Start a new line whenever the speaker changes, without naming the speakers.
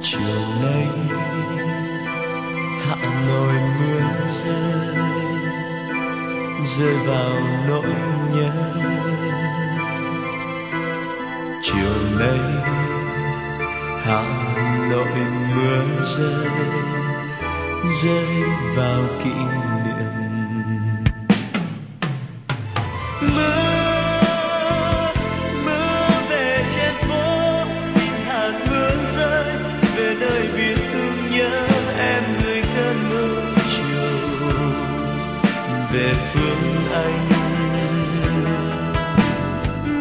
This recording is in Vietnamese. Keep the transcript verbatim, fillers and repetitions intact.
chiều nay Hà Nội mưa rơi rơi vào nỗi nhớ. Chiều nay Hà Nội mưa rơi rơi vào kỷ niệm. Mưa mưa về trên phố, những hạt mưa rơi về nơi biển